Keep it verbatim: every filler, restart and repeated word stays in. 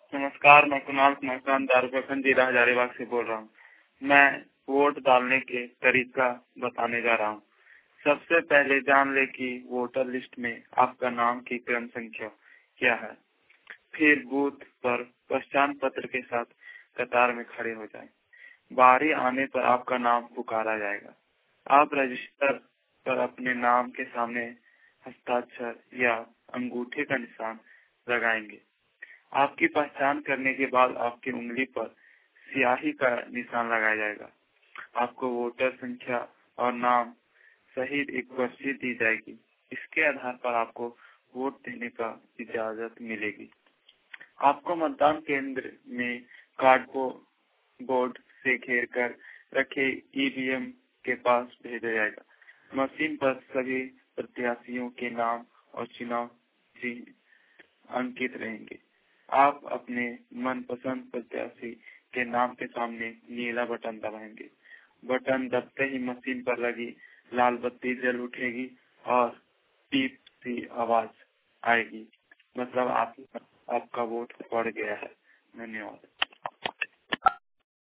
नमस्कार, मैं कुणाल कुमार दारुप्रखंड जिला हजारीबाग से बोल रहा हूँ। मैं वोट डालने के तरीका बताने जा रहा हूँ। सबसे पहले जान ले कि वोटर लिस्ट में आपका नाम की क्रम संख्या क्या है। फिर बूथ पर पहचान पत्र के साथ कतार में खड़े हो जाएं। बारी आने पर आपका नाम पुकारा जाएगा। आप रजिस्टर पर अपने नाम के सामने हस्ताक्षर या अंगूठे का निशान लगाएंगे। आपकी पहचान करने के बाद आपकी उंगली पर स्याही का निशान लगाया जाएगा। आपको वोटर संख्या और नाम सहित एक पर्ची दी जाएगी। इसके आधार पर आपको वोट देने का इजाजत मिलेगी। आपको मतदान केंद्र में कार्डबोर्ड से घेर कर रखे ईवीएम के पास भेजा जाएगा। मशीन पर सभी प्रत्याशियों के नाम और चुनाव चिन्ह अंकित रहेंगे। आप अपने मनपसंद प्रत्याशी के नाम के सामने नीला बटन दबाएंगे। बटन दबते ही मशीन पर लगी लाल बत्ती जल उठेगी और पीप सी आवाज आएगी। मतलब आप आपका वोट पड़ गया है। धन्यवाद।